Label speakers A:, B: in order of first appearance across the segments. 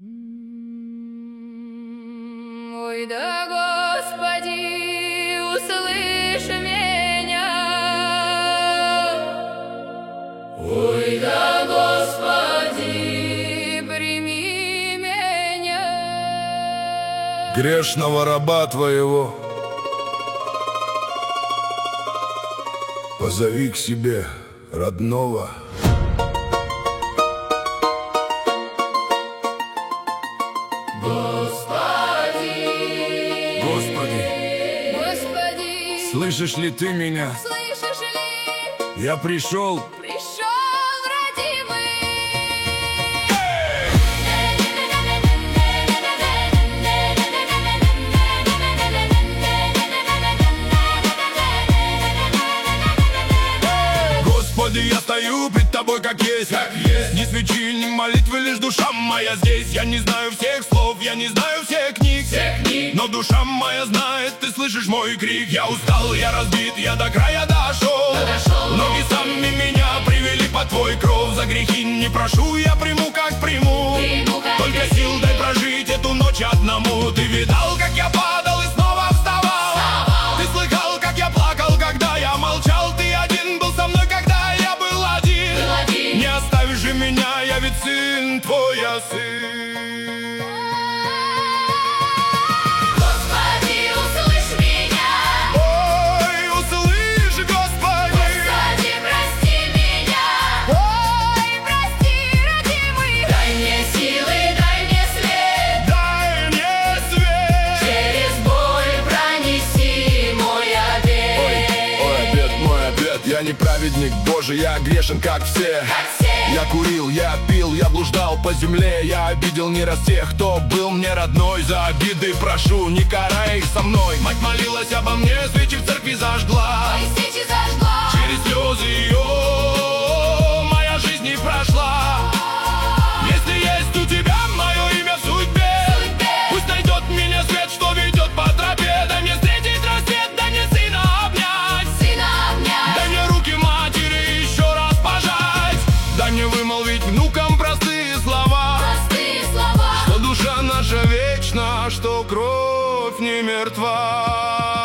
A: Ой, да, Господи, услышь меня. Ой, да, Господи, прими меня.
B: Грешного раба Твоего позови к себе родного.
A: Господи,
B: Слышишь ли Ты меня?
A: слышишь ли?
B: Я пришел.
A: Пришел, родимый.
B: Господи, я стою пред Тобой как есть. Ни свечи, ни молитвы, лишь душа моя здесь. Я не знаю всех слов, я не знаю всех книг, но душа моя знает, Ты слышишь мой крик. Я устал, я разбит, я до края дошел. Ноги сами меня привели под Твой кров. За грехи не прошу, я приму как приму. Только сил дай прожить эту ночь одному. Ты видал, как я падал и снова вставал. Ты слыхал, как я плакал, когда я молчал. Ты один был со мной, когда я был один. Не оставишь же меня, я ведь сын Твой, я сын.
A: Господи, услышь меня.
B: Ой, услышь, Господи.
A: Господи, прости меня. Ой, прости, родимый. Дай мне силы, дай мне свет.
B: Дай мне свет.
A: Через боль пронеси мой обет.
B: Ой, обет, мой обет. Я не праведник Божий, я грешен, как все. Я курил, я пил, я блуждал по земле. Я обидел не раз тех, кто был мне родной. За обиды прошу, не карай их со мной. Мать молилась обо мне, свечи в церкви зажгла.
A: Мои свечи зажгла.
B: Через слезы ее моя жизнь не прошла. Если есть у Тебя мое имя в судьбе, пусть найдет меня свет, что ведет по тропе. Дай мне встретить рассвет, дай мне сына обнять. Дай мне руки матери еще раз пожать. Дай мне вымолвить внукам простые слова.
A: Простые слова.
B: Что душа наша вечна, что кровь не мертва.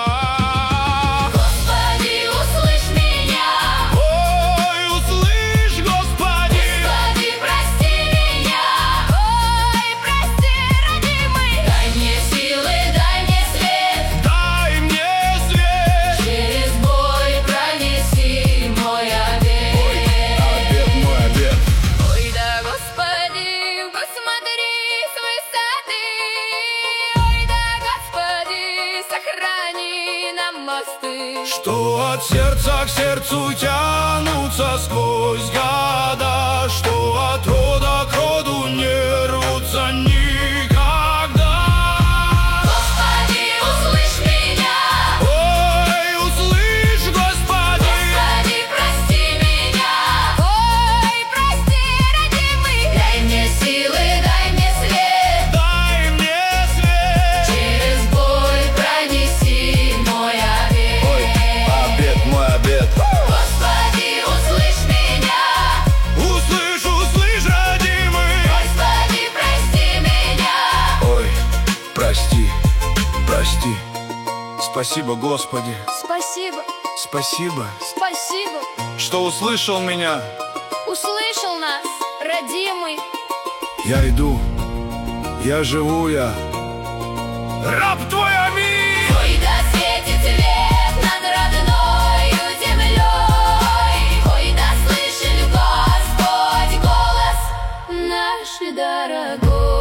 A: Господи, услышь меня.
B: Ой, услышь, Господи.
A: Господи, прости меня. Ой, прости, родимый. Дай мне силы, дай мне свет.
B: Дай мне свет.
A: Через боль пронеси мой обет.
B: Обет, мой обет.
A: Ой, да, Господи, посмотри с высоты. Ой, да, Господи, сохрани нам мосты.
B: Что от сердца к сердцу тянутся сквозь года, что от рода к роду не рвутся никогда.
A: Господи, услышь меня.
B: Ой, услышь, Господи.
A: Господи, прости меня. Ой, прости, родимый. Дай мне силы, дай мне свет.
B: Дай мне свет.
A: Через боль пронеси мой обет.
B: Обет, мой обет.
A: Господи, услышь меня.
B: Услышь, услышь, родимый.
A: Господи, прости меня.
B: Ой, прости, прости. Спасибо, Господи,
A: Спасибо,
B: спасибо,
A: спасибо.
B: что услышал меня.
A: Услышал нас, родимый.
B: Я иду, я живу, я раб Твой, аминь.
A: Ой, да светит свет над родною землей. Ой, да слышит Господь голос наш дорогой.